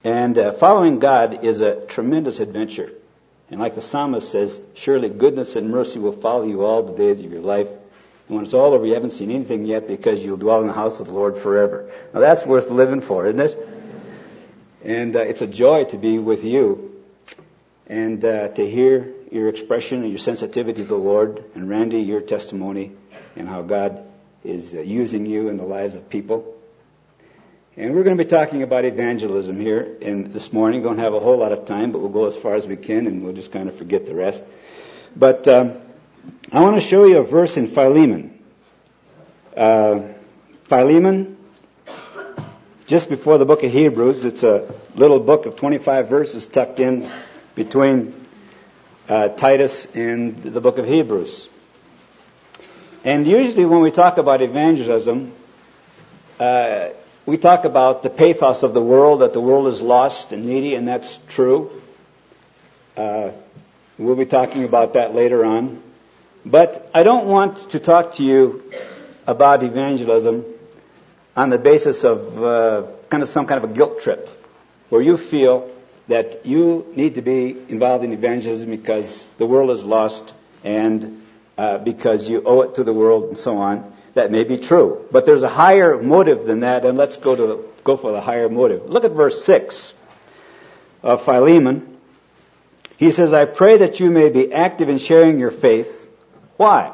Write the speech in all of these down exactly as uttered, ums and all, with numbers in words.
And uh, following God is a tremendous adventure. And like the psalmist says, surely goodness and mercy will follow you all the days of your life. And when it's all over, you haven't seen anything yet because you'll dwell in the house of the Lord forever. Now that's worth living for, isn't it? And uh, it's a joy to be with you and uh, to hear your expression and your sensitivity to the Lord. And Randy, your testimony and how God is uh, using you in the lives of people. And we're going to be talking about evangelism here in this morning. Don't have a whole lot of time, but we'll go as far as we can, and we'll just kind of forget the rest. But um, I want to show you a verse in Philemon. Uh, Philemon, just before the book of Hebrews. It's a little book of twenty-five verses tucked in between uh, Titus and the book of Hebrews. And usually when we talk about evangelism, uh, we talk about the pathos of the world, that the world is lost and needy, and that's true. Uh, we'll be talking about that later on. But I don't want to talk to you about evangelism on the basis of uh, kind of some kind of a guilt trip, where you feel that you need to be involved in evangelism because the world is lost and uh, because you owe it to the world and so on. That may be true, but there's a higher motive than that, and let's go to go for the higher motive. Look at verse six of Philemon. He says, I pray that you may be active in sharing your faith. Why?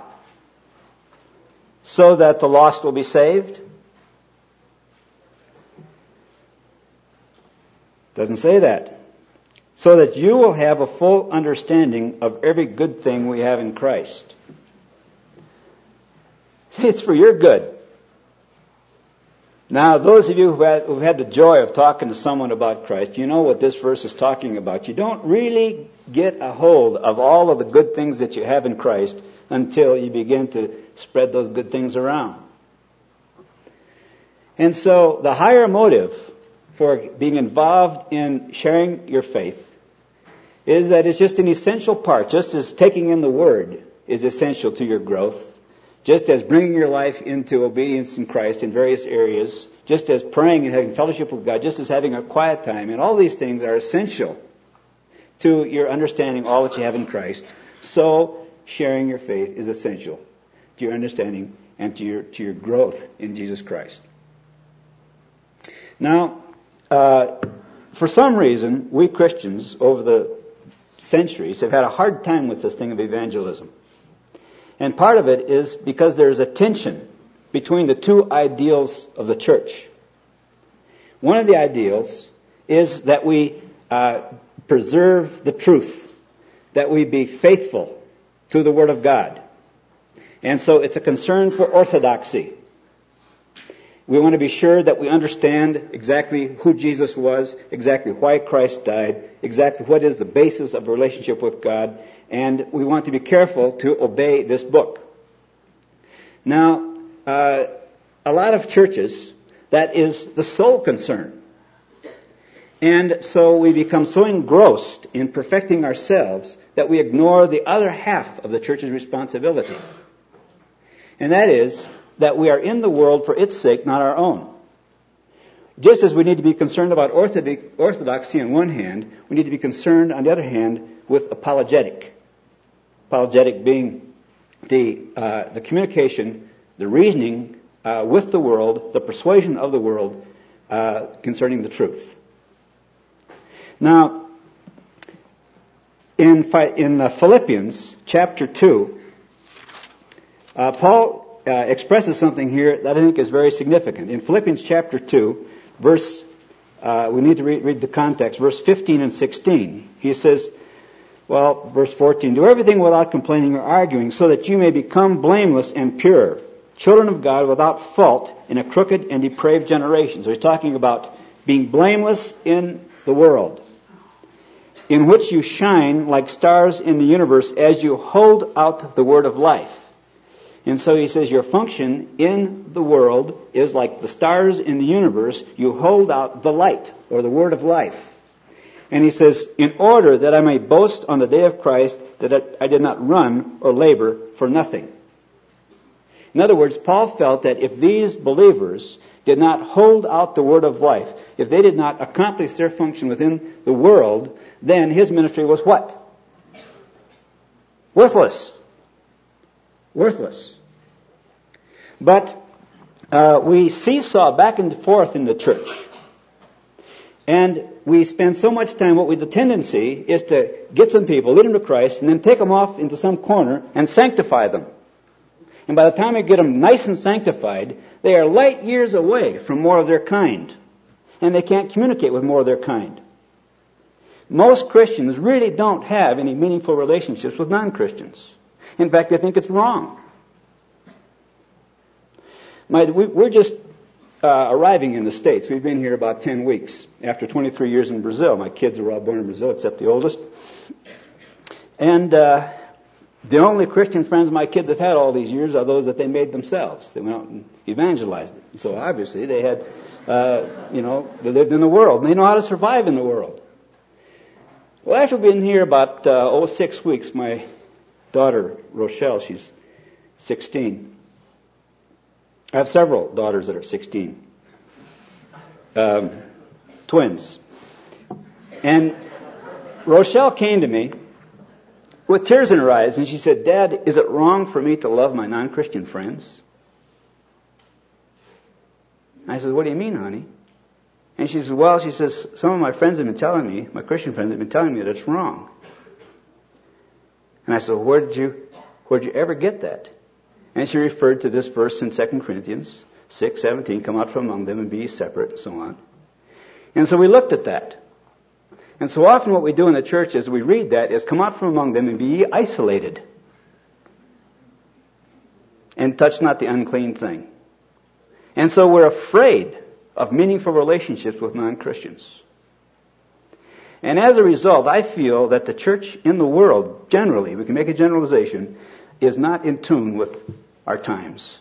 So that the lost will be saved? Doesn't say that. So that you will have a full understanding of every good thing we have in Christ. See, it's for your good. Now, those of you who've had, who've had the joy of talking to someone about Christ, you know what this verse is talking about. You don't really get a hold of all of the good things that you have in Christ until you begin to spread those good things around. And so, the higher motive for being involved in sharing your faith is that it's just an essential part, just as taking in the Word is essential to your growth. Just as bringing your life into obedience in Christ in various areas, just as praying and having fellowship with God, just as having a quiet time, and all these things are essential to your understanding all that you have in Christ. So, sharing your faith is essential to your understanding and to your to your growth in Jesus Christ. Now, uh, for some reason, we Christians over the centuries have had a hard time with this thing of evangelism. And part of it is because there's a tension between the two ideals of the church. One of the ideals is that we uh, preserve the truth, that we be faithful to the Word of God. And so it's a concern for orthodoxy. We want to be sure that we understand exactly who Jesus was, exactly why Christ died, exactly what is the basis of a relationship with God, and we want to be careful to obey this book. Now, uh, a lot of churches, that is the sole concern. And so we become so engrossed in perfecting ourselves that we ignore the other half of the church's responsibility. And that is that we are in the world for its sake, not our own. Just as we need to be concerned about orthodoxy on one hand, we need to be concerned on the other hand with apologetic. Apologetic being the uh, the communication, the reasoning uh, with the world, the persuasion of the world uh, concerning the truth. Now, in in uh, Philippians chapter two, uh, Paul uh, expresses something here that I think is very significant. In Philippians chapter two, verse uh, we need to read, read the context, verse fifteen and sixteen. He says, well, verse fourteen, do everything without complaining or arguing, so that you may become blameless and pure, children of God without fault in a crooked and depraved generation. So he's talking about being blameless in the world, in which you shine like stars in the universe as you hold out the word of life. And so he says your function in the world is like the stars in the universe. You hold out the light, or the word of life. And he says, in order that I may boast on the day of Christ that I did not run or labor for nothing. In other words, Paul felt that if these believers did not hold out the word of life, if they did not accomplish their function within the world, then his ministry was what? Worthless. Worthless. But uh, we seesaw back and forth in the church. And we spend so much time, what we, the tendency is to get some people, lead them to Christ, and then take them off into some corner and sanctify them. And by the time we get them nice and sanctified, they are light years away from more of their kind. And they can't communicate with more of their kind. Most Christians really don't have any meaningful relationships with non-Christians. In fact, they think it's wrong. My, we, we're just uh, arriving in the States. We've been here about ten weeks after twenty-three years in Brazil. My kids were all born in Brazil, except the oldest. And uh, the only Christian friends my kids have had all these years are those that they made themselves. They went out and evangelized it. So obviously they had, uh, you know, they lived in the world. And they know how to survive in the world. Well, after being here about, uh, oh, six weeks, my daughter, Rochelle, she's sixteen. I have several daughters that are sixteen. Um, twins. And Rochelle came to me with tears in her eyes, and she said, "Dad, is it wrong for me to love my non-Christian friends?" I said, "What do you mean, honey?" And she says, "Well," she says, "some of my friends have been telling me, my Christian friends have been telling me that it's wrong." And I said, "Where did you, where did you ever get that?" And she referred to this verse in Second Corinthians six seventeen, "Come out from among them and be ye separate," and so on. And so we looked at that. And so often what we do in the church is we read that is, "Come out from among them and be ye isolated, and touch not the unclean thing." And so we're afraid of meaningful relationships with non-Christians. And as a result, I feel that the church in the world, generally, we can make a generalization, is not in tune with our times.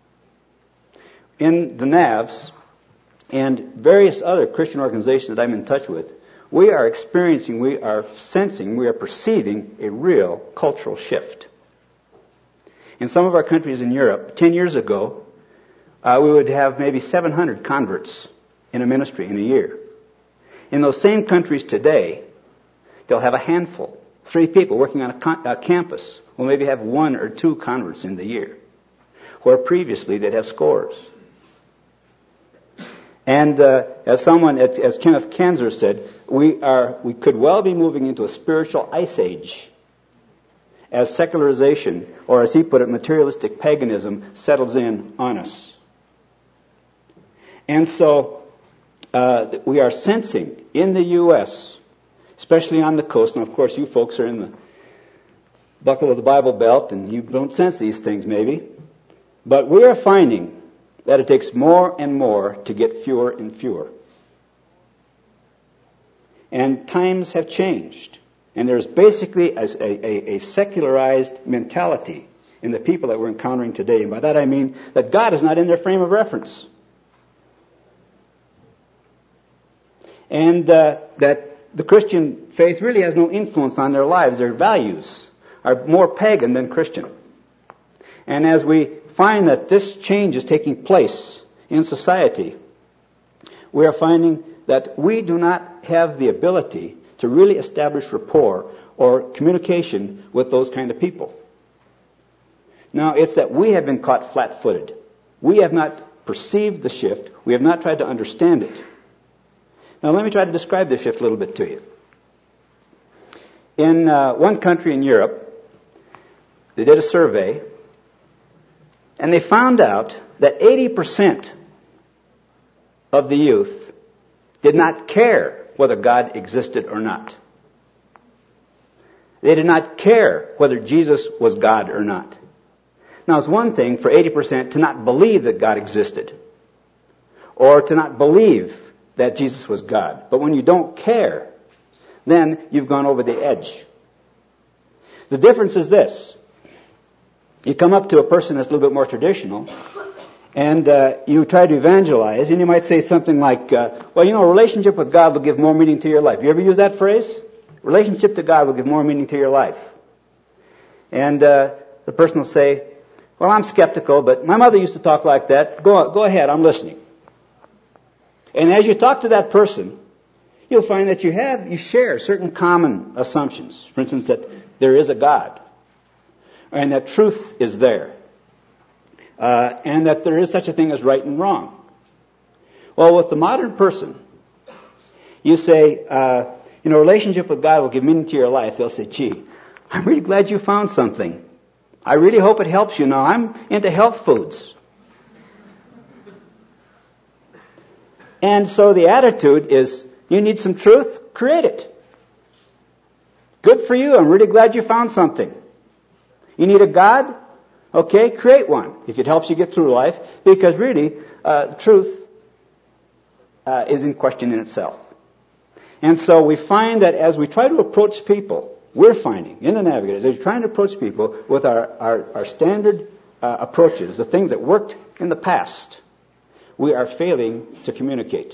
In the N A Vs and various other Christian organizations that I'm in touch with, we are experiencing, we are sensing, we are perceiving a real cultural shift. In some of our countries in Europe, ten years ago, uh, we would have maybe seven hundred converts in a ministry in a year. In those same countries today, they'll have a handful, three people working on a, con- a campus will maybe have one or two converts in the year, where previously they'd have scores. And uh, as someone, as, as Kenneth Kanzer said, we are we could well be moving into a spiritual ice age as secularization, or as he put it, materialistic paganism settles in on us. And so uh, we are sensing in the U S, especially on the coast, and of course you folks are in the buckle of the Bible Belt and you don't sense these things maybe, but we are finding that it takes more and more to get fewer and fewer. And times have changed. And there's basically a, a, a secularized mentality in the people that we're encountering today. And by that I mean that God is not in their frame of reference. And uh, that the Christian faith really has no influence on their lives. Their values are more pagan than Christian. And as we find that this change is taking place in society, we are finding that we do not have the ability to really establish rapport or communication with those kind of people. Now, it's that we have been caught flat-footed. We have not perceived the shift. We have not tried to understand it. Now, let me try to describe this shift a little bit to you. In uh, one country in Europe, they did a survey, and they found out that eighty percent of the youth did not care whether God existed or not. They did not care whether Jesus was God or not. Now, it's one thing for eighty percent to not believe that God existed, or to not believe that Jesus was God. But when you don't care, then you've gone over the edge. The difference is this. You come up to a person that's a little bit more traditional, and uh, you try to evangelize, and you might say something like, uh, well, you know, a relationship with God will give more meaning to your life. You ever use that phrase? Relationship to God will give more meaning to your life. And uh, the person will say, Well, I'm skeptical, but my mother used to talk like that. Go, go ahead, I'm listening. And as you talk to that person, you'll find that you have, you share certain common assumptions. For instance, that there is a God, and that truth is there, uh, and that there is such a thing as right and wrong. Well, with the modern person, you say, uh, you know, relationship with God will give meaning to your life. They'll say, gee, I'm really glad you found something. I really hope it helps you now. I'm into health foods. And so the attitude is, you need some truth? Create it. Good for you. I'm really glad you found something. You need a God? Okay, create one if it helps you get through life, because really, uh, truth uh, is in question in itself. And so we find that as we try to approach people, we're finding in the Navigators, as we're trying to approach people with our, our, our standard uh, approaches, the things that worked in the past, we are failing to communicate.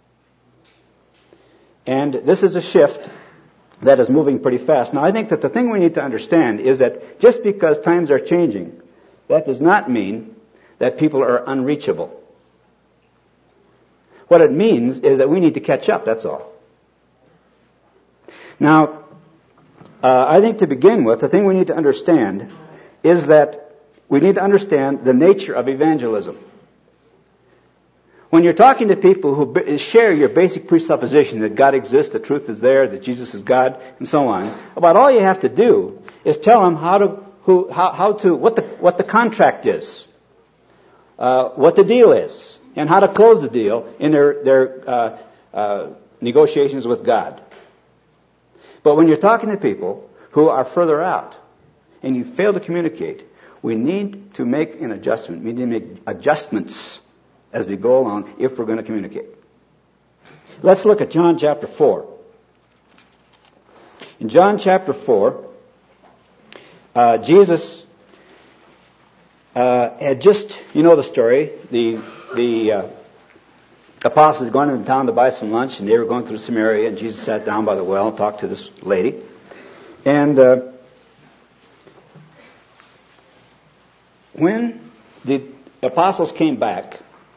And this is a shift that is moving pretty fast. Now, I think that the thing we need to understand is that just because times are changing, that does not mean that people are unreachable. What it means is that we need to catch up, that's all. Now, uh, I think to begin with, the thing we need to understand is that we need to understand the nature of evangelism. When you're talking to people who share your basic presupposition that God exists, that truth is there, that Jesus is God, and so on, about all you have to do is tell them how to, who, how, how to, what the, what the contract is, uh, what the deal is, and how to close the deal in their, their uh, uh, negotiations with God. But when you're talking to people who are further out, and you fail to communicate, we need to make an adjustment. We need to make adjustments as we go along if we're going to communicate. Let's look at John chapter four. In John chapter four, uh, Jesus uh, had just, you know the story, the the uh, apostles had gone into town to buy some lunch, and they were going through Samaria, and Jesus sat down by the well and talked to this lady. And uh, when the apostles came back,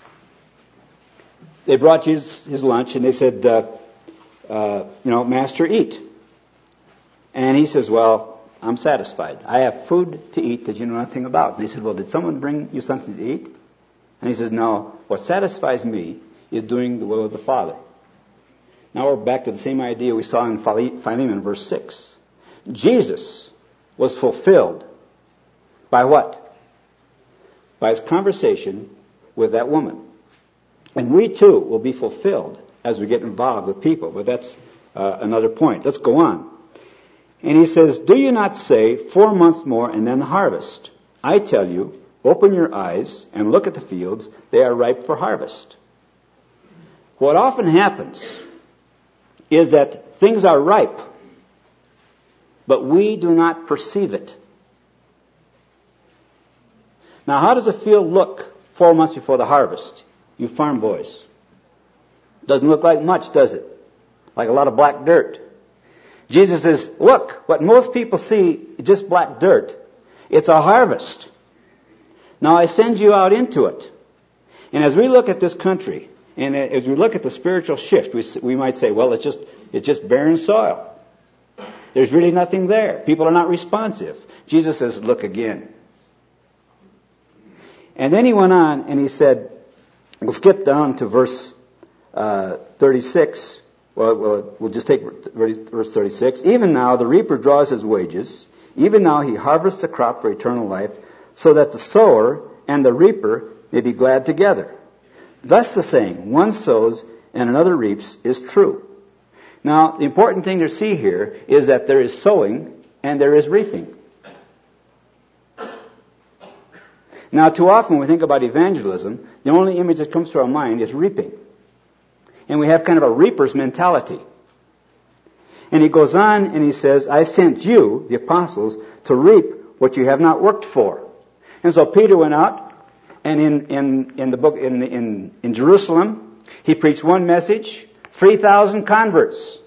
they brought Jesus his lunch, and they said, uh, uh, you know, Master, eat. And he says, well, I'm satisfied. I have food to eat that you know nothing about. And they said, well, did someone bring you something to eat? And he says, no, what satisfies me is doing the will of the Father. Now we're back to the same idea we saw in Philemon, verse six. Jesus was fulfilled by what? By his conversation with that woman. And we too will be fulfilled as we get involved with people. But that's uh, another point. Let's go on. And he says, do you not say, four months more and then the harvest? I tell you, open your eyes and look at the fields. They are ripe for harvest. What often happens is that things are ripe, but we do not perceive it. Now, how does a field look four months before the harvest? You farm boys. Doesn't look like much, does it? Like a lot of black dirt. Jesus says, look, what most people see is just black dirt. It's a harvest. Now I send you out into it. And as we look at this country, and as we look at the spiritual shift, we, we might say, well, it's just, it's just barren soil. There's really nothing there. People are not responsive. Jesus says, look again. And then he went on and he said, we'll skip down to verse uh, thirty-six. Well, well, we'll just take verse thirty-six. Even now the reaper draws his wages. Even now he harvests the crop for eternal life, so that the sower and the reaper may be glad together. Thus the saying, one sows and another reaps, is true. Now, the important thing to see here is that there is sowing and there is reaping. Now, too often when we think about evangelism, the only image that comes to our mind is reaping. And we have kind of a reaper's mentality. And he goes on and he says, I sent you, the apostles, to reap what you have not worked for. And so Peter went out, and in, in, in the book, in, in, in Jerusalem, he preached one message, three thousand converts.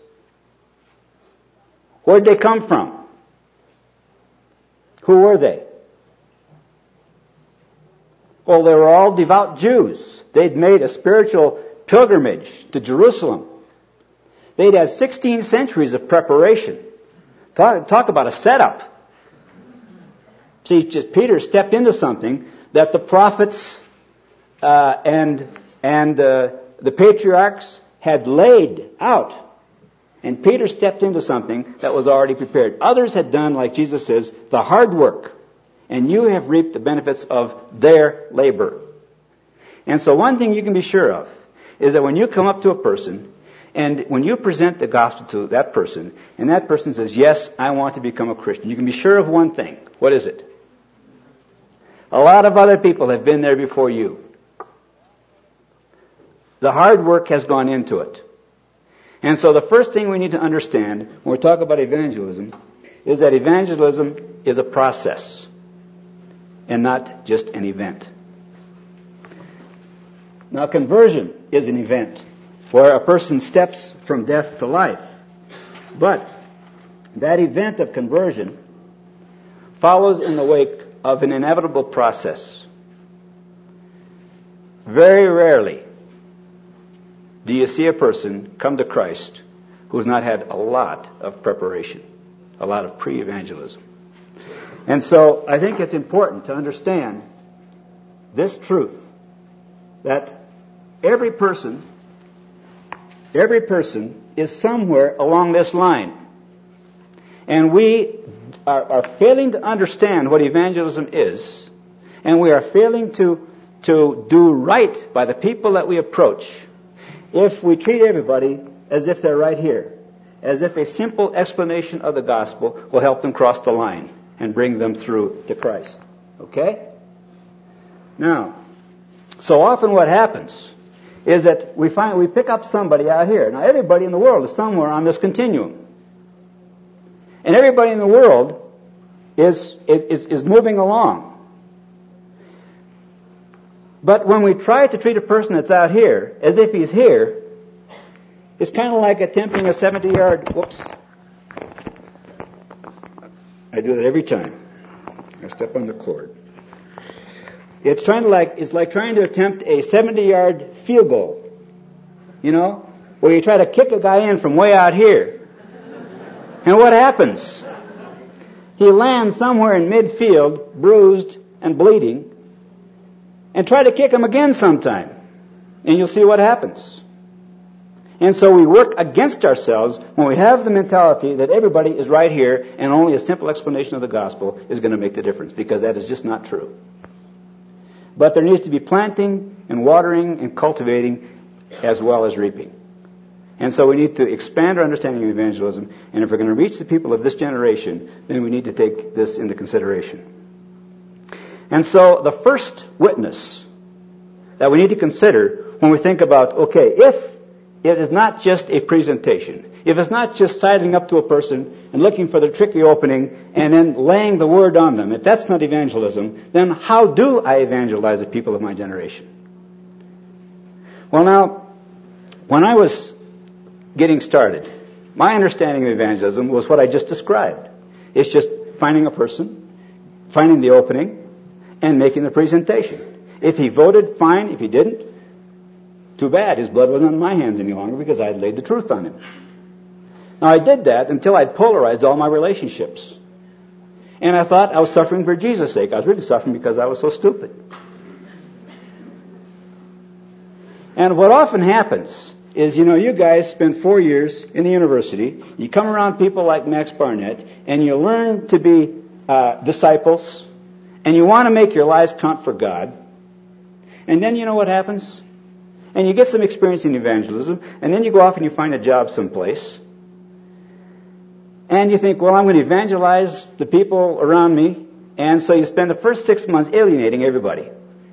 Where did they come from? Who were they? Well, they were all devout Jews. They'd made a spiritual pilgrimage to Jerusalem. They'd had sixteen centuries of preparation. Talk, talk about a setup. See, just Peter stepped into something that the prophets uh, and and uh, the patriarchs had laid out. And Peter stepped into something that was already prepared. Others had done, like Jesus says, the hard work. And you have reaped the benefits of their labor. And so one thing you can be sure of is that when you come up to a person and when you present the gospel to that person and that person says, yes, I want to become a Christian, you can be sure of one thing. What is it? A lot of other people have been there before you. The hard work has gone into it. And so the first thing we need to understand when we talk about evangelism is that evangelism is a process and not just an event. Now, conversion is an event where a person steps from death to life. But that event of conversion follows in the wake of an inevitable process. Very rarely do you see a person come to Christ who's not had a lot of preparation, a lot of pre-evangelism. And so I think it's important to understand this truth, that every person, every person is somewhere along this line. And we are, are failing to understand what evangelism is, and we are failing to, to do right by the people that we approach if we treat everybody as if they're right here, as if a simple explanation of the gospel will help them cross the line and bring them through to Christ. Okay? Now, so often what happens is that we find we pick up somebody out here. Now, everybody in the world is somewhere on this continuum. And everybody in the world is, is, is moving along. But when we try to treat a person that's out here as if he's here, it's kind of like attempting a seventy-yard... Whoops. I do that every time. I step on the cord. It's trying to like it's like trying to attempt a seventy-yard field goal. You know, where you try to kick a guy in from way out here. And what happens? He lands somewhere in midfield, bruised and bleeding, and try to kick him again sometime. And you'll see what happens. And so we work against ourselves when we have the mentality that everybody is right here and only a simple explanation of the gospel is going to make the difference, because that is just not true. But there needs to be planting and watering and cultivating as well as reaping. And so we need to expand our understanding of evangelism, and if we're going to reach the people of this generation, then we need to take this into consideration. And so the first witness that we need to consider when we think about, okay, if it is not just a presentation, if it's not just sidling up to a person and looking for the tricky opening and then laying the word on them, if that's not evangelism, then how do I evangelize the people of my generation? Well, now, when I was getting started, my understanding of evangelism was what I just described. It's just finding a person, finding the opening, and making the presentation. If he voted, fine. If he didn't, too bad. His blood wasn't on my hands any longer because I had laid the truth on him. Now, I did that until I'd polarized all my relationships. And I thought I was suffering for Jesus' sake. I was really suffering because I was so stupid. And what often happens is, you know, you guys spend four years in the university, you come around people like Max Barnett, and you learn to be uh, disciples, and you want to make your lives count for God. And then you know what happens? And you get some experience in evangelism, and then you go off and you find a job someplace. And you think, well, I'm going to evangelize the people around me. And so you spend the first six months alienating everybody.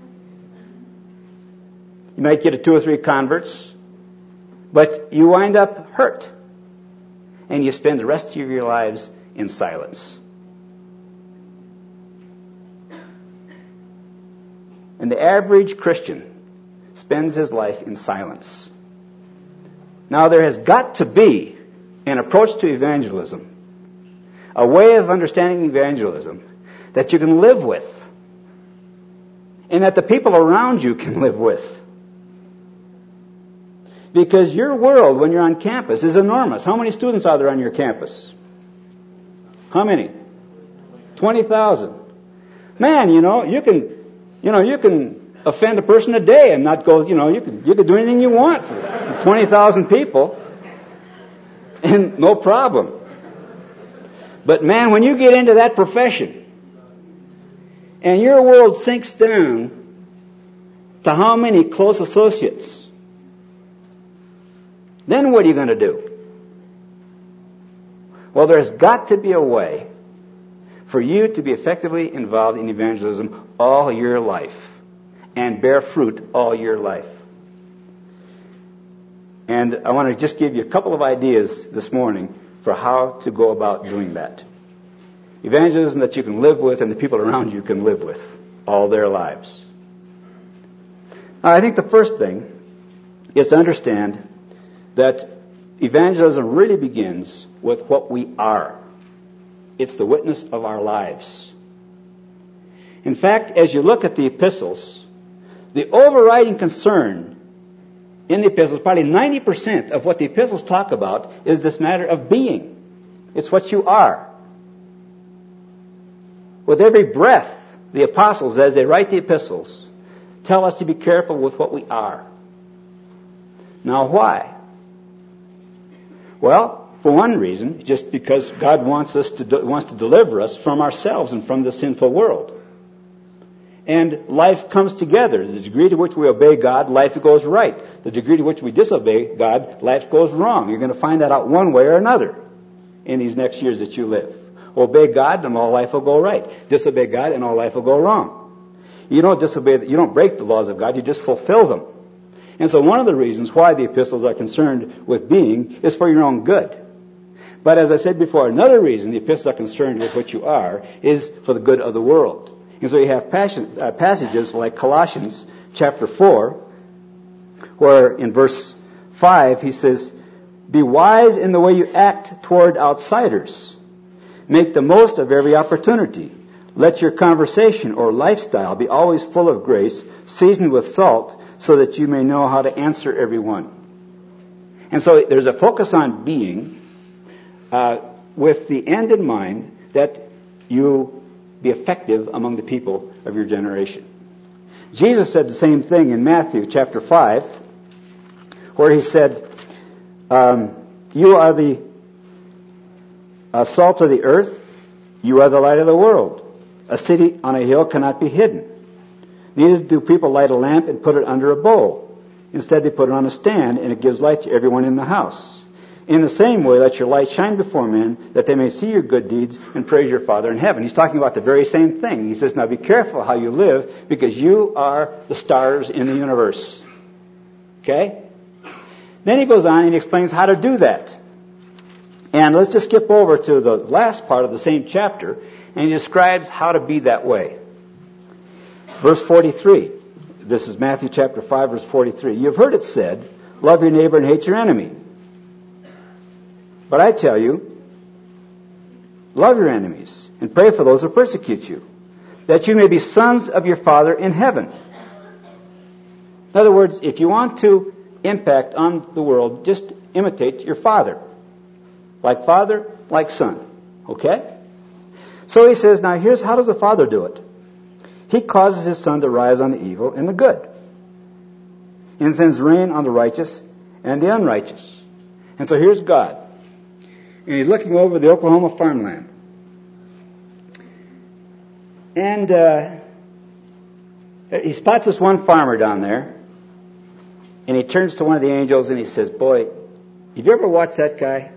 You might get a two or three converts, but you wind up hurt. And you spend the rest of your lives in silence. And the average Christian spends his life in silence. Now, there has got to be an approach to evangelism, a way of understanding evangelism that you can live with and that the people around you can live with. Because your world, when you're on campus, is enormous. How many students are there on your campus? How many? twenty thousand. Man, you know, you can, you know, you can offend a person a day and not go, you know, you can, you can do anything you want for twenty thousand people. And no problem. But man, when you get into that profession, and your world sinks down to how many close associates, then what are you going to do? Well, there's got to be a way for you to be effectively involved in evangelism all your life and bear fruit all your life. And I want to just give you a couple of ideas this morning for how to go about doing that. Evangelism that you can live with and the people around you can live with all their lives. Now, I think the first thing is to understand that evangelism really begins with what we are. It's the witness of our lives. In fact, as you look at the epistles, the overriding concern in the epistles, probably ninety percent of what the epistles talk about is this matter of being. It's what you are. With every breath, the apostles, as they write the epistles, tell us to be careful with what we are. Now, why? Well, for one reason, just because God wants us to do, wants to deliver us from ourselves and from the sinful world. And life comes together. The degree to which we obey God, life goes right. The degree to which we disobey God, life goes wrong. You're going to find that out one way or another in these next years that you live. Obey God and all life will go right. Disobey God and all life will go wrong. You don't disobey, you don't break the laws of God, you just fulfill them. And so one of the reasons why the epistles are concerned with being is for your own good. But as I said before, another reason the epistles are concerned with what you are is for the good of the world. And so you have passion, uh, passages like Colossians chapter four, where in verse five he says, "Be wise in the way you act toward outsiders. Make the most of every opportunity. Let your conversation or lifestyle be always full of grace, seasoned with salt, so that you may know how to answer everyone." And so there's a focus on being uh, with the end in mind that you be effective among the people of your generation. Jesus said the same thing in Matthew chapter five, where he said, um, you are the uh, salt of the earth, you are the light of the world. A city on a hill cannot be hidden. Neither do people light a lamp and put it under a bowl. Instead, they put it on a stand, and it gives light to everyone in the house. In the same way, let your light shine before men, that they may see your good deeds and praise your Father in heaven. He's talking about the very same thing. He says, now be careful how you live, because you are the stars in the universe. Okay? Then he goes on and he explains how to do that. And let's just skip over to the last part of the same chapter, and he describes how to be that way. Verse forty-three. This is Matthew chapter five, verse forty-three. You've heard it said, love your neighbor and hate your enemy. But I tell you, love your enemies and pray for those who persecute you, that you may be sons of your Father in heaven. In other words, if you want to impact on the world, just imitate your Father. Like Father, like Son. Okay? So he says, now here's how does the Father do it? He causes his Son to rise on the evil and the good, and sends rain on the righteous and the unrighteous. And so here's God. And he's looking over the Oklahoma farmland. And uh, he spots this one farmer down there. And he turns to one of the angels and he says, boy, have you ever watched that guy?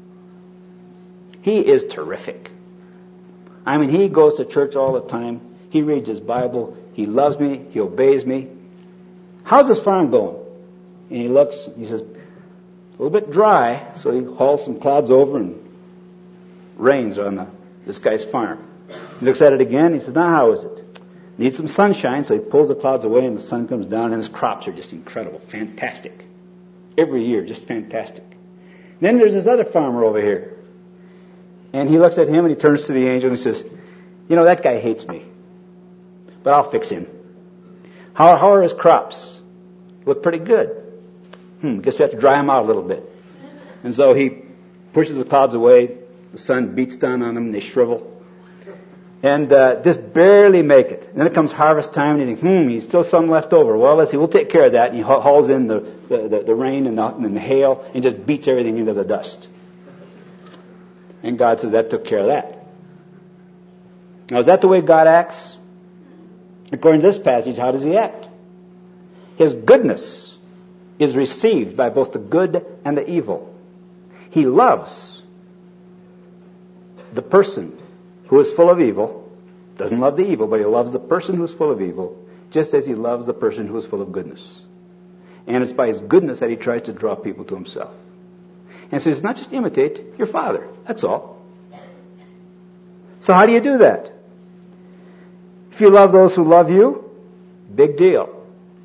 He is terrific. I mean, he goes to church all the time. He reads his Bible. He loves me. He obeys me. How's this farm going? And he looks, he says, a little bit dry, so he hauls some clouds over and rains on the, this guy's farm. He looks at it again, he says, now how is it? Needs some sunshine, so he pulls the clouds away and the sun comes down, and his crops are just incredible, fantastic. Every year, just fantastic. Then there's this other farmer over here. And he looks at him and he turns to the angel and he says, you know, that guy hates me, but I'll fix him. How, how are his crops? Look pretty good. Hmm, guess we have to dry them out a little bit. And so he pushes the clouds away. The sun beats down on them and they shrivel. And uh, just barely make it. And then it comes harvest time and he thinks, hmm, he's still some left over. Well, let's see, we'll take care of that. And he hauls in the, the, the, the rain and the, and the hail and just beats everything into the dust. And God says, that took care of that. Now, is that the way God acts? According to this passage, how does he act? His goodness is received by both the good and the evil. He loves the person who is full of evil, doesn't love the evil, but he loves the person who is full of evil, just as he loves the person who is full of goodness. And it's by his goodness that he tries to draw people to himself. And so it's not just imitate your Father, that's all. So how do you do that? If you love those who love you, big deal.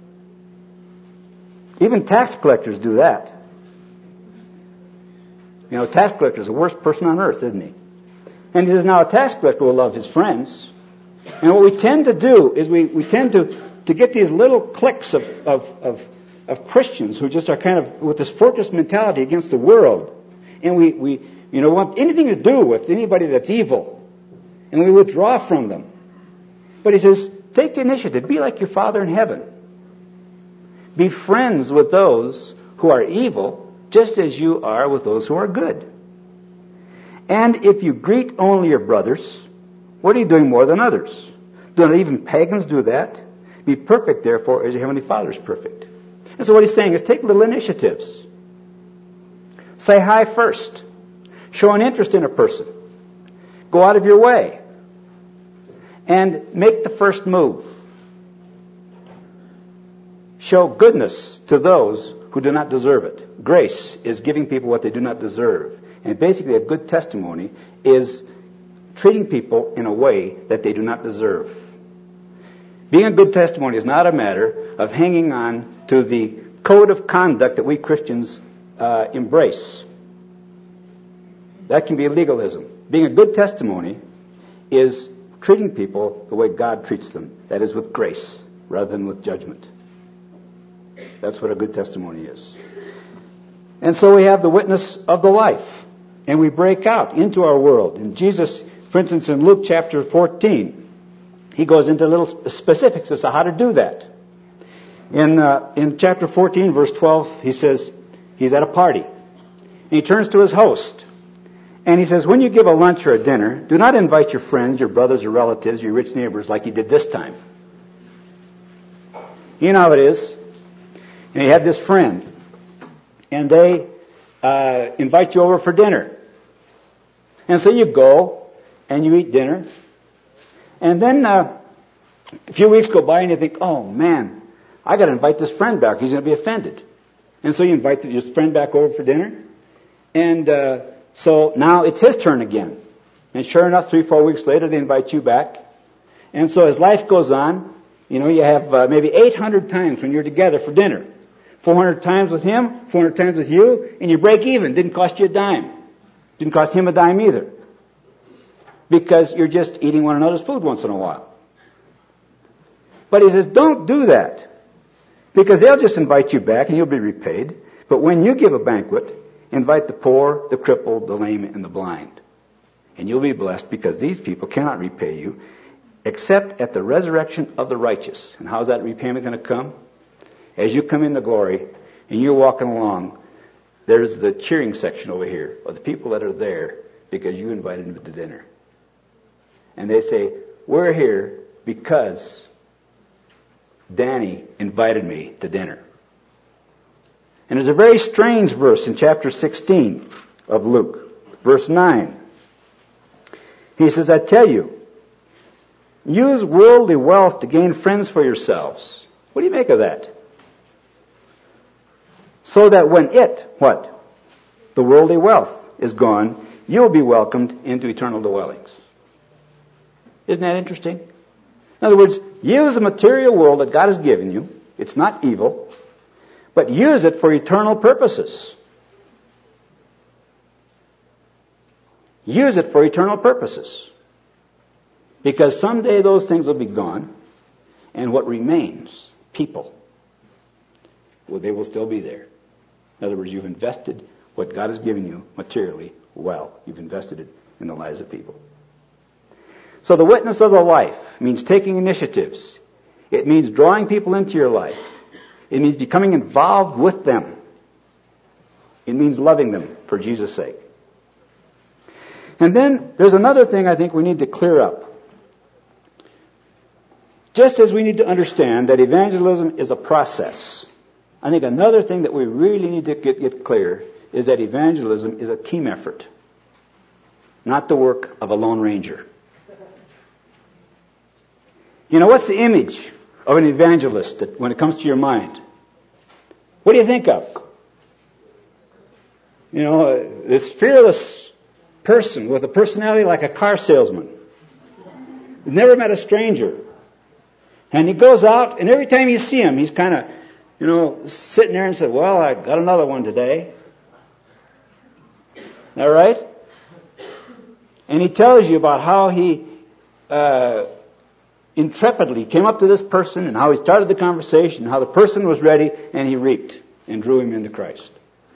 Even tax collectors do that. You know, a tax collector is the worst person on earth, isn't he? And he says, now a tax collector will love his friends. And what we tend to do is we, we tend to, to get these little cliques of, of, of, of Christians who just are kind of with this fortress mentality against the world. And we, we you know, want anything to do with anybody that's evil. And we withdraw from them. But he says, take the initiative. Be like your Father in heaven. Be friends with those who are evil, just as you are with those who are good. And if you greet only your brothers, what are you doing more than others? Do not even pagans do that? Be perfect, therefore, as your heavenly Father is perfect. And so what he's saying is take little initiatives. Say hi first. Show an interest in a person. Go out of your way. And make the first move. Show goodness to those who do not deserve it. Grace is giving people what they do not deserve. And basically a good testimony is treating people in a way that they do not deserve. Being a good testimony is not a matter of hanging on to the code of conduct that we Christians uh, embrace. That can be legalism. Being a good testimony is treating people the way God treats them. That is with grace rather than with judgment. That's what a good testimony is. And so we have the witness of the life. And we break out into our world. And Jesus, for instance, in Luke chapter fourteen, he goes into little specifics as to how to do that. In uh, in chapter fourteen, verse twelve, he says, he's at a party. And he turns to his host. And he says, when you give a lunch or a dinner, do not invite your friends, your brothers or relatives, your rich neighbors like you did this time. You know how it is. And he had this friend. And they uh, invite you over for dinner. And so you go and you eat dinner. And then uh, a few weeks go by and you think, oh man, I got to invite this friend back. He's going to be offended. And so you invite this friend back over for dinner. And uh, so now it's his turn again. And sure enough, three, four weeks later, they invite you back. And so as life goes on, you know, you have uh, maybe eight hundred times when you're together for dinner. four hundred times with him, four hundred times with you, and you break even. Didn't cost you a dime. Didn't cost him a dime either. Because you're just eating one another's food once in a while. But he says, don't do that. Because they'll just invite you back and you'll be repaid. But when you give a banquet, invite the poor, the crippled, the lame, and the blind. And you'll be blessed because these people cannot repay you except at the resurrection of the righteous. And how's that repayment going to come? As you come into glory and you're walking along, there's the cheering section over here of the people that are there because you invited them to dinner. And they say, we're here because Danny invited me to dinner. And there's a very strange verse in chapter sixteen of Luke, verse nine. He says, I tell you, use worldly wealth to gain friends for yourselves. What do you make of that? So that when it, what? The worldly wealth is gone, you'll be welcomed into eternal dwellings. Isn't that interesting? In other words, use the material world that God has given you. It's not evil. But use it for eternal purposes. Use it for eternal purposes. Because someday those things will be gone. And what remains people, well, they will still be there. In other words, you've invested what God has given you materially well. You've invested it in the lives of people. So the witness of the life means taking initiatives. It means drawing people into your life. It means becoming involved with them. It means loving them for Jesus' sake. And then there's another thing I think we need to clear up. Just as we need to understand that evangelism is a process, I think another thing that we really need to get, get clear is that evangelism is a team effort, not the work of a lone ranger. You know, what's the image of an evangelist that, when it comes to your mind? What do you think of? You know, uh, this fearless person with a personality like a car salesman. He's never met a stranger. And he goes out, and every time you see him, he's kind of, you know, sitting there and said, well, I got another one today. All right? And he tells you about how he uh, intrepidly came up to this person and how he started the conversation, how the person was ready, and he reaped and drew him into Christ.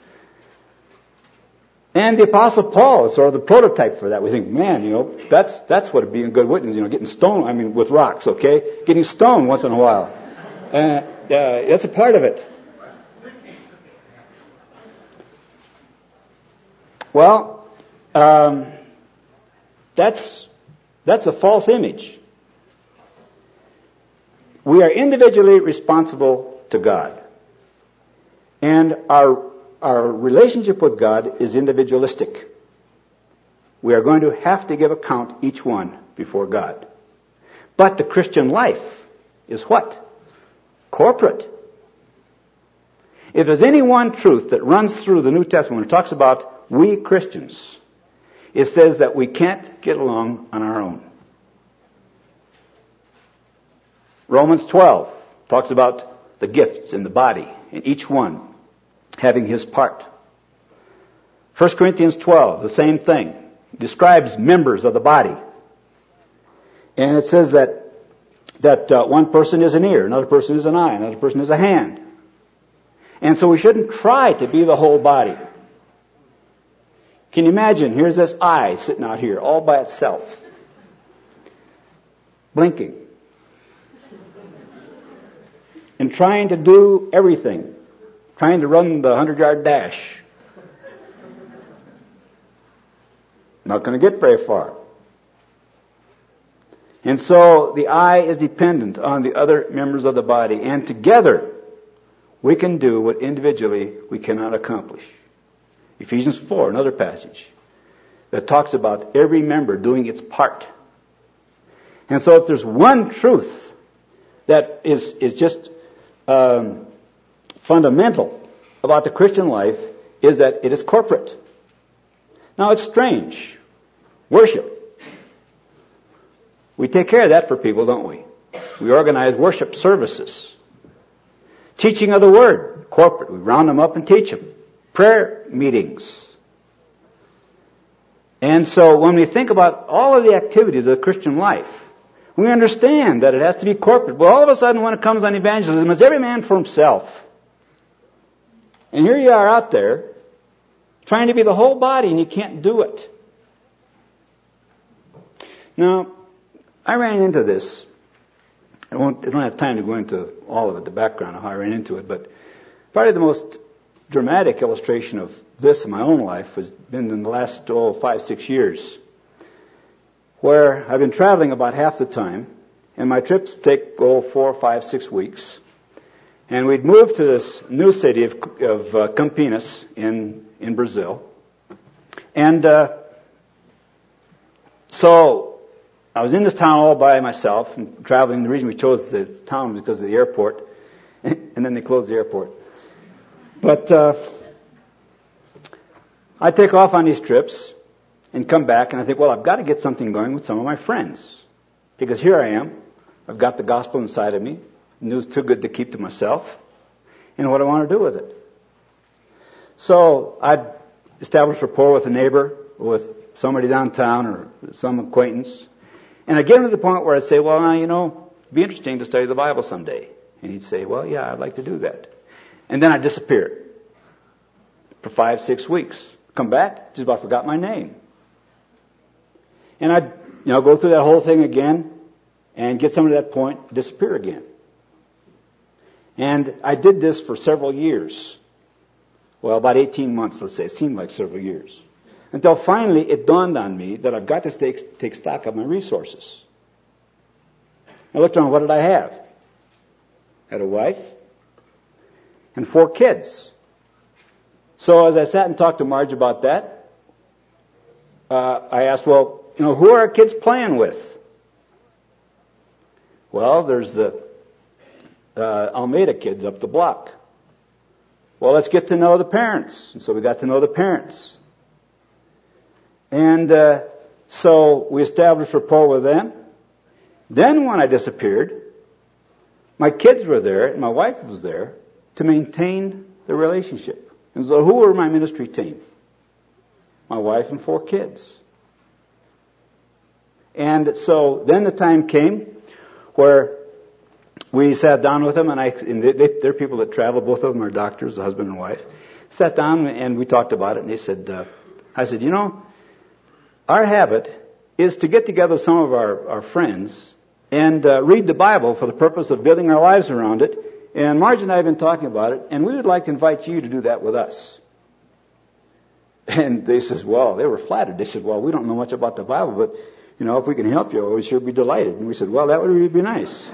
And the Apostle Paul is sort of the prototype for that. We think, man, you know, that's that's what being a good witness, you know, getting stoned, I mean, with rocks, okay? Getting stoned once in a while. And uh, that's a part of it. Well, um, that's that's a false image. We are individually responsible to God. And our our relationship with God is individualistic. We are going to have to give account, each one, before God. But the Christian life is what? Corporate. If there's any one truth that runs through the New Testament when it talks about we Christians, it says that we can't get along on our own. Romans twelve talks about the gifts in the body, and each one having his part. First Corinthians twelve, the same thing. Describes members of the body. And it says that that uh, one person is an ear, another person is an eye, another person is a hand. And so we shouldn't try to be the whole body. Can you imagine? Here's this eye sitting out here all by itself, blinking, and trying to do everything. Trying to run the hundred-yard dash. Not going to get very far. And so the eye is dependent on the other members of the body. And together we can do what individually we cannot accomplish. Ephesians four, another passage that talks about every member doing its part. And so if there's one truth that is, is just um, fundamental about the Christian life, is that it is corporate. Now it's strange. Worship. We take care of that for people, don't we? We organize worship services. Teaching of the Word, corporate. We round them up and teach them. Prayer meetings. And so when we think about all of the activities of the Christian life, we understand that it has to be corporate. But all of a sudden when it comes on evangelism, it's every man for himself. And here you are out there trying to be the whole body, and you can't do it. Now, I ran into this. I, won't, I don't have time to go into all of it, the background of how I ran into it, but probably the most dramatic illustration of this in my own life has been in the last, oh, five, six years, where I've been traveling about half the time, and my trips take, oh, four, five, six weeks. And we'd moved to this new city of, of uh, Campinas in, in Brazil. And uh, so I was in this town all by myself and traveling. The reason we chose the town was because of the airport. And then they closed the airport. But uh, I take off on these trips and come back, and I think, well, I've got to get something going with some of my friends. Because here I am. I've got the gospel inside of me. News too good to keep to myself. And what do I want to do with it? So I'd establish rapport with a neighbor, with somebody downtown or some acquaintance. And I'd get to the point where I'd say, well, now, you know, it'd be interesting to study the Bible someday. And he'd say, well, yeah, I'd like to do that. And then I'd disappear for five, six weeks. Come back, just about forgot my name. And I'd, you know, go through that whole thing again and get some to that point, disappear again. And I did this for several years. Well, about eighteen months, let's say. It seemed like several years. Until finally it dawned on me that I've got to take, take stock of my resources. I looked around, what did I have? I had a wife and four kids. So as I sat and talked to Marge about that, uh, I asked, well, you know, who are our kids playing with? Well, there's the uh, Almeida kids up the block. Well, let's get to know the parents. And so we got to know the parents. And uh, so we established rapport with them. Then when I disappeared, my kids were there and my wife was there to maintain the relationship. And so who were my ministry team? My wife and four kids. And so then the time came where we sat down with them, and I, and they, they, they're people that travel, both of them are doctors, the husband and wife. Sat down and we talked about it, and they said, uh, I said, you know, our habit is to get together with some of our, our friends and uh, read the Bible for the purpose of building our lives around it. And Marge and I have been talking about it, and we would like to invite you to do that with us. And they says, well, they were flattered. They said, well, we don't know much about the Bible, but, you know, if we can help you, we sure be delighted. And we said, well, that would really be nice.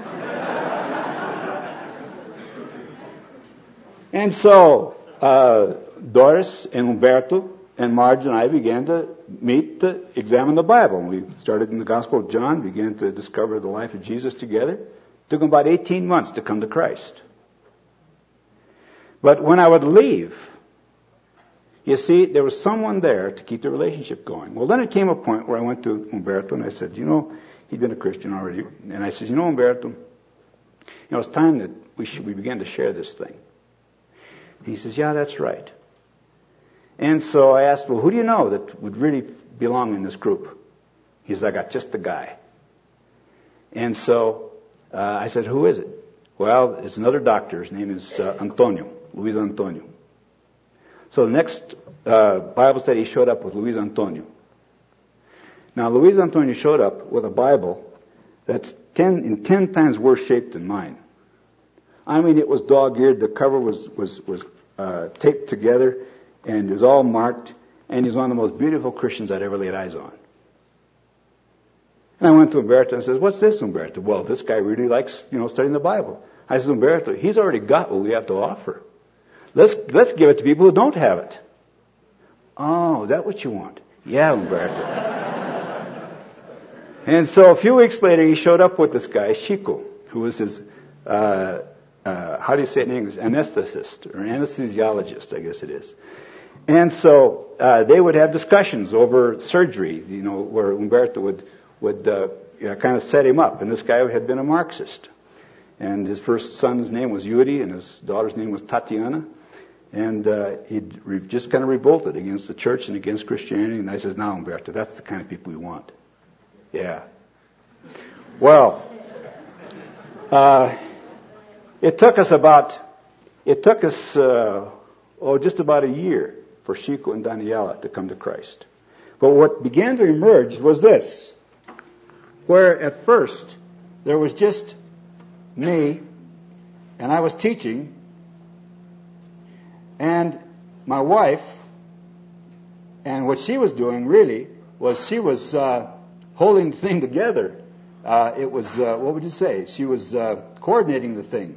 And so, uh, Doris and Umberto and Marge and I began to meet to examine the Bible. And we started in the Gospel of John, began to discover the life of Jesus together. It took them about eighteen months to come to Christ. But when I would leave, you see, there was someone there to keep the relationship going. Well, then it came a point where I went to Umberto and I said, you know, he'd been a Christian already. And I said, you know, Umberto, you know, it's time that we should, we began to share this thing. He says, yeah, that's right. And so I asked, well, who do you know that would really belong in this group? He said, I got just the guy. And so uh, I said, who is it? Well, it's another doctor. His name is uh, Antonio, Luis Antonio. So the next uh, Bible study, he showed up with Luis Antonio. Now, Luis Antonio showed up with a Bible that's ten in ten times worse shape than mine. I mean, it was dog-eared. The cover was was was uh, taped together, and it was all marked. And he was one of the most beautiful Christians I'd ever laid eyes on. And I went to Umberto and said, "What's this, Umberto?" Well, this guy really likes, you know, studying the Bible. I said, "Umberto, he's already got what we have to offer. Let's let's give it to people who don't have it." "Oh, is that what you want?" "Yeah, Umberto." And so a few weeks later, he showed up with this guy, Chico, who was his, uh, uh, how do you say it in English? Anesthetist, or anesthesiologist, I guess it is. And so uh, they would have discussions over surgery, you know, where Umberto would, would uh, you know, kind of set him up. And this guy had been a Marxist. And his first son's name was Yuri, and his daughter's name was Tatiana. And uh, he'd re- just kind of revolted against the church and against Christianity. And I said, "Now, Umberto, that's the kind of people we want." Yeah. Well, uh, it took us about, it took us, uh, oh, just about a year for Chico and Daniela to come to Christ. But what began to emerge was this, where at first there was just me, and I was teaching, and my wife, and what she was doing really was she was uh, holding the thing together. Uh, it was, uh, what would you say? She was uh, coordinating the thing.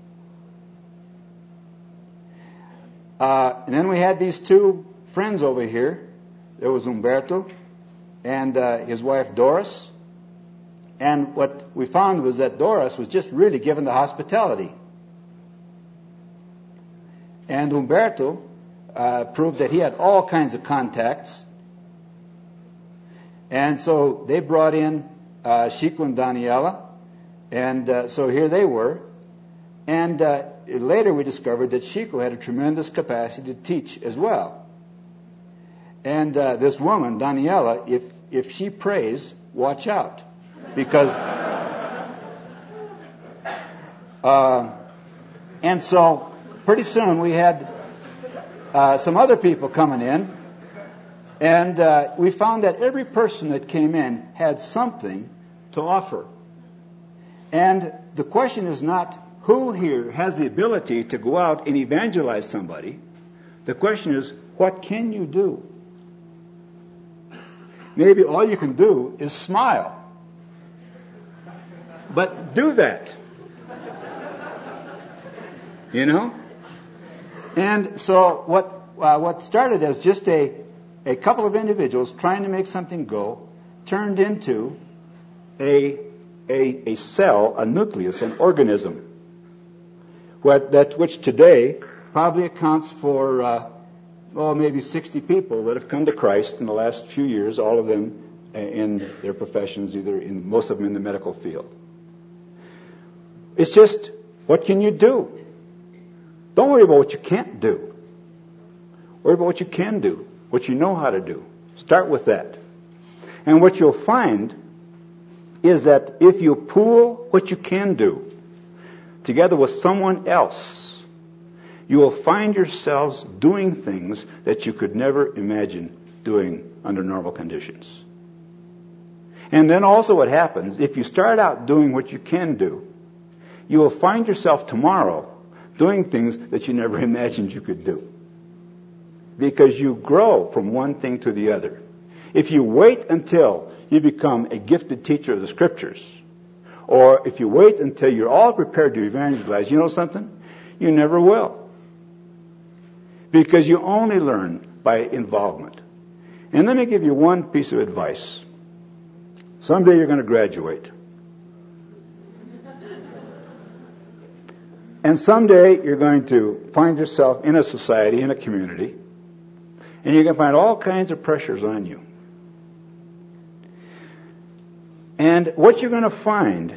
Uh, and then we had these two friends over here. There was Umberto and uh, his wife Doris. And what we found was that Doris was just really given the hospitality. And Umberto uh, proved that he had all kinds of contacts. And so they brought in uh, Chico and Daniela. And uh, so here they were. And uh, later we discovered that Chico had a tremendous capacity to teach as well. And uh, this woman, Daniela, if if she prays, watch out. Because uh, Uh, and so pretty soon we had uh, some other people coming in, and uh, we found that every person that came in had something to offer. And the question is not who here has the ability to go out and evangelize somebody. The question is, what can you do? Maybe all you can do is smile. But do that. You know? And so what uh, what started as just a, a couple of individuals trying to make something go turned into a, a, a cell, a nucleus, an organism. What, that which today probably accounts for, uh, oh, maybe sixty people that have come to Christ in the last few years, all of them in their professions, either in most of them in the medical field. It's just, what can you do? Don't worry about what you can't do. Worry about what you can do, what you know how to do. Start with that. And what you'll find is that if you pool what you can do together with someone else, you will find yourselves doing things that you could never imagine doing under normal conditions. And then also what happens, if you start out doing what you can do, you will find yourself tomorrow doing things that you never imagined you could do. Because you grow from one thing to the other. If you wait until you become a gifted teacher of the Scriptures, or if you wait until you're all prepared to evangelize, you know something? You never will. Because you only learn by involvement. And let me give you one piece of advice. Someday you're going to graduate. And someday you're going to find yourself in a society, in a community, and you're going to find all kinds of pressures on you. And what you're going to find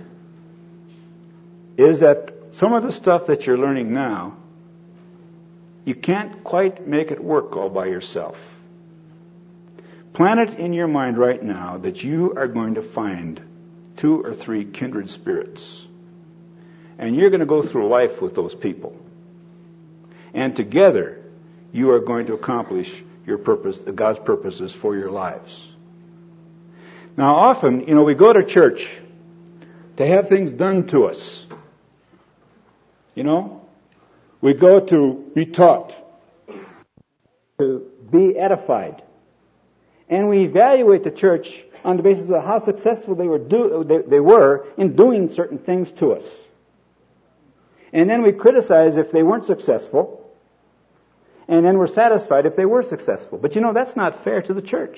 is that some of the stuff that you're learning now, you can't quite make it work all by yourself. Plant it in your mind right now that you are going to find two or three kindred spirits. And you're going to go through life with those people. And together, you are going to accomplish your purpose, God's purposes for your lives. Now often, you know, we go to church to have things done to us. You know? We go to be taught, to be edified. And we evaluate the church on the basis of how successful they were, do, they, they were in doing certain things to us. And then we criticize if they weren't successful. And then we're satisfied if they were successful. But you know, that's not fair to the church.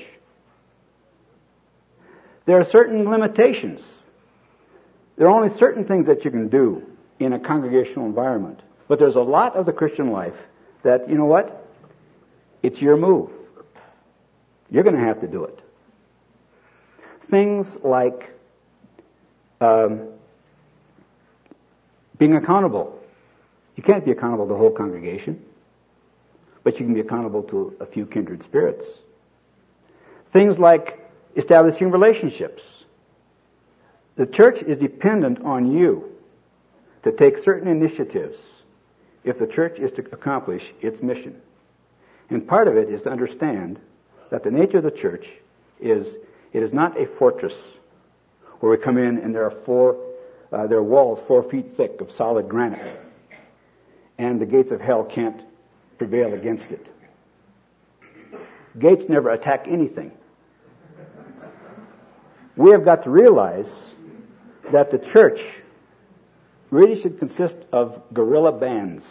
There are certain limitations. There are only certain things that you can do in a congregational environment. But there's a lot of the Christian life that, you know what? It's your move. You're going to have to do it. Things like um, being accountable. You can't be accountable to the whole congregation, but you can be accountable to a few kindred spirits. Things like establishing relationships. The church is dependent on you to take certain initiatives if the church is to accomplish its mission. And part of it is to understand that the nature of the church is, it is not a fortress where we come in and there are four, uh, there are walls four feet thick of solid granite, and the gates of hell can't prevail against it. Gates never attack anything. We have got to realize that the church really should consist of guerrilla bands.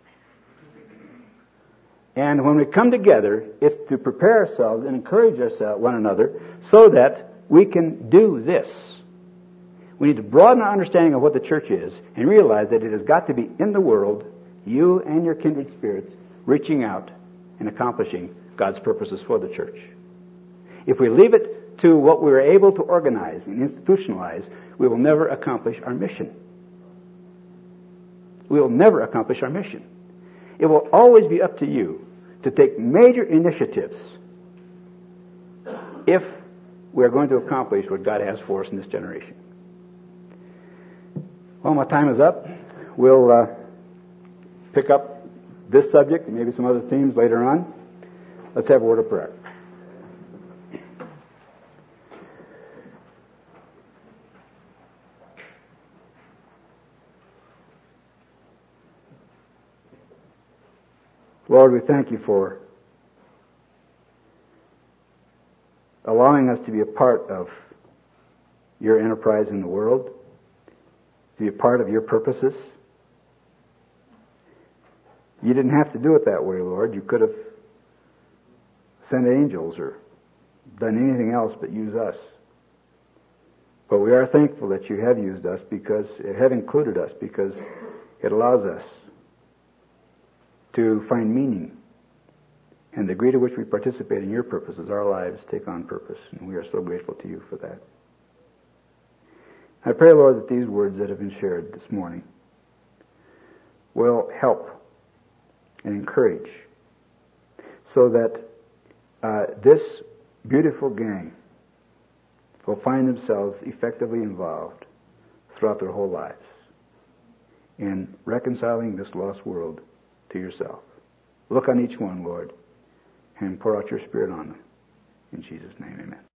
And when we come together, it's to prepare ourselves and encourage ourselves, one another, so that we can do this. We need to broaden our understanding of what the church is and realize that it has got to be in the world, you and your kindred spirits, reaching out and accomplishing God's purposes for the church. If we leave it to what we are able to organize and institutionalize, we will never accomplish our mission. We will never accomplish our mission. It will always be up to you to take major initiatives if we are going to accomplish what God has for us in this generation. Well, my time is up. We'll uh, pick up this subject and maybe some other themes later on. Let's have a word of prayer. Lord, we thank you for allowing us to be a part of your enterprise in the world, to be a part of your purposes. You didn't have to do it that way, Lord. You could have sent angels or done anything else but use us. But we are thankful that you have used us because, have included us because it allows us to find meaning. And the degree to which we participate in your purposes, our lives take on purpose. And we are so grateful to you for that. I pray, Lord, that these words that have been shared this morning will help and encourage so that uh, this beautiful gang will find themselves effectively involved throughout their whole lives in reconciling this lost world to yourself. Look on each one, Lord, and pour out your Spirit on them. In Jesus' name, amen.